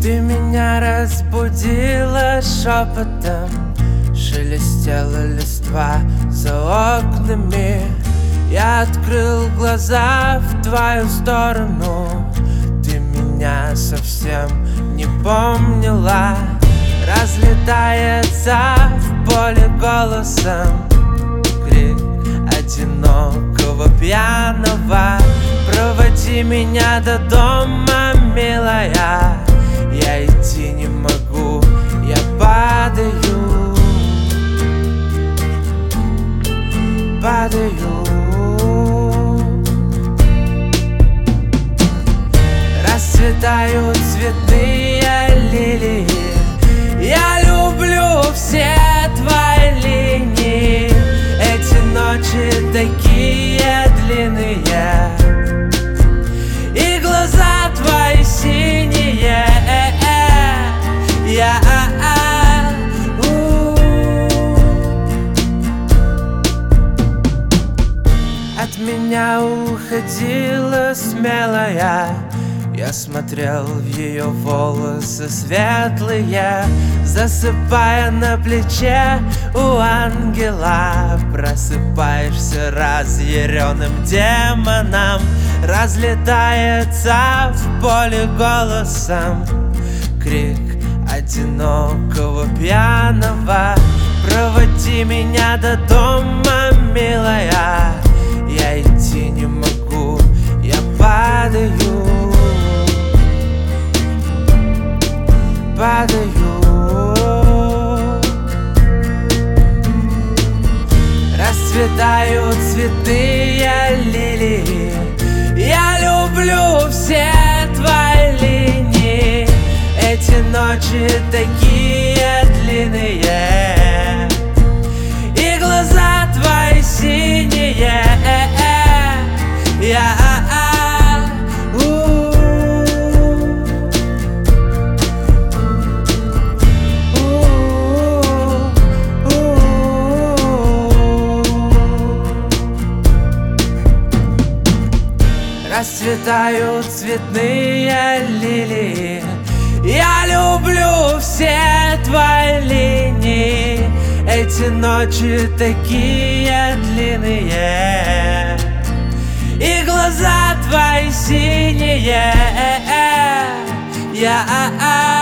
Ты меня разбудила шепотом, шелестела листва за окнами. Я открыл глаза в твою сторону, ты меня совсем не помнила. Разлетается в поле голосом крик одинокого пьяного. Проводи меня до дома, милая, я идти не могу, я падаю, падаю. Расцветают цветные лилии, я люблю все твои линии. Эти ночи такие длинные, и глаза твои синие. От меня уходила смелая, я смотрел в ее волосы светлые, засыпая на плече у ангела. Просыпаешься разъяренным демоном, разлетается в поле голосом крик одинокого пьяного. Проводи меня до дома, милая, я идти не могу, я падаю, падаю. Расцветают цветные лилии, я люблю все твои линии. Эти ночи такие длинные, и глаза твои синие. Расцветают цветные лилии, я люблю все твои линии. Эти ночи такие длинные, и глаза твои синие.